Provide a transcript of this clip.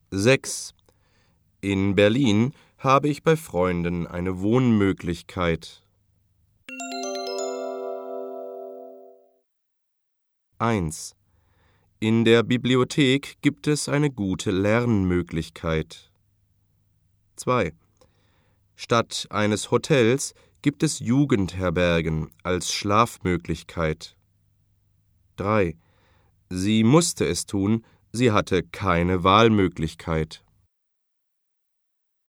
6. In Berlin habe ich bei Freunden eine Wohnmöglichkeit. 1. In der Bibliothek gibt es eine gute Lernmöglichkeit. 2. Statt eines Hotels gibt es Jugendherbergen als Schlafmöglichkeit. 3. Sie musste es tun, sie hatte keine Wahlmöglichkeit.